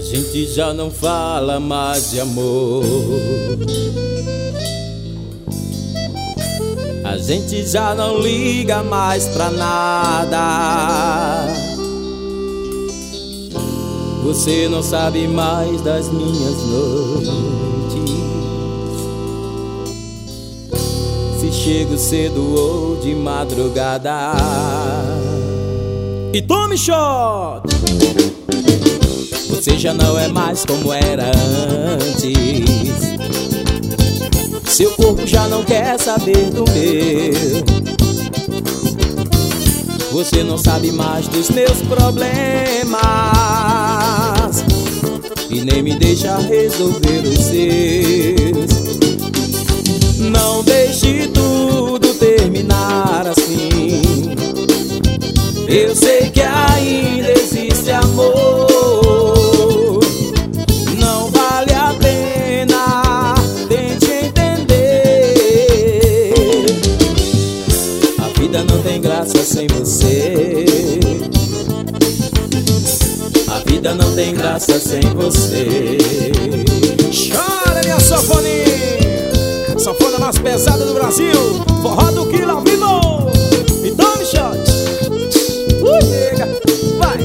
gente já não fala mais de amor. A gente já não liga mais pra nada. Você não sabe mais das minhas noites, se chego cedo ou de madrugada. E tome shot! Você já não é mais como era antes. Seu corpo já não quer saber do meu. Você não sabe mais dos meus problemas e nem me deixa resolver os seus. Não deixe tudo terminar assim. Eu sei que ainda existe amor. Não vale a pena, tente entender. A vida não tem graça sem você. A vida não tem graça sem você. Chora, minha sanfoninha, sanfona mais pesada do Brasil, forró do Quilo ao vivo. E tome shot. Nega, vai.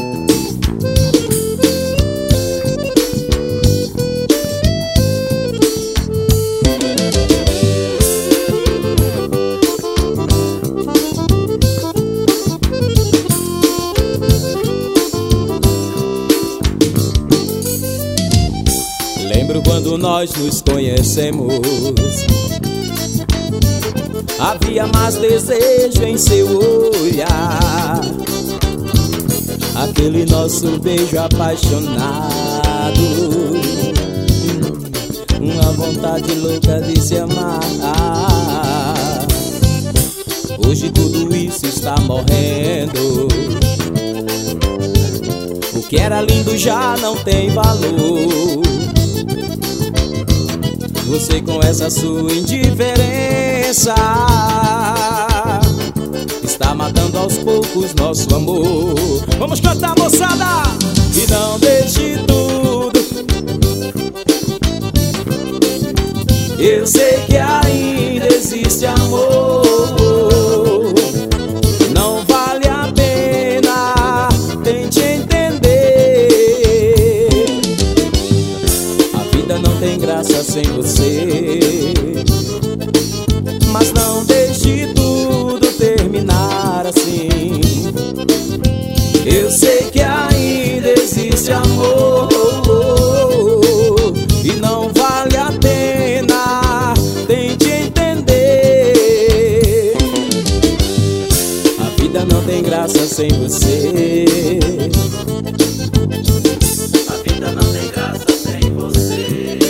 Lembro quando nós nos conhecemos, havia mais desejo em seu olhar. Aquele nosso beijo apaixonado, uma vontade louca de se amar. Hoje tudo isso está morrendo. O que era lindo já não tem valor. Você com essa sua indiferença está matando aos poucos nosso amor. Vamos cantar, moçada! E não deixe tudo. Eu sei que ainda existe amor. Não vale a pena, tente entender. A vida não tem graça sem você. Mas não deixe tudo terminar assim. Eu sei que ainda existe amor e não vale a pena, tente entender. A vida não tem graça sem você. A vida não tem graça sem você.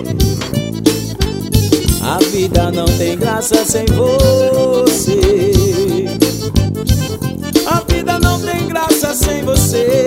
A vida não tem graça sem você. A vida não tem graça sem você.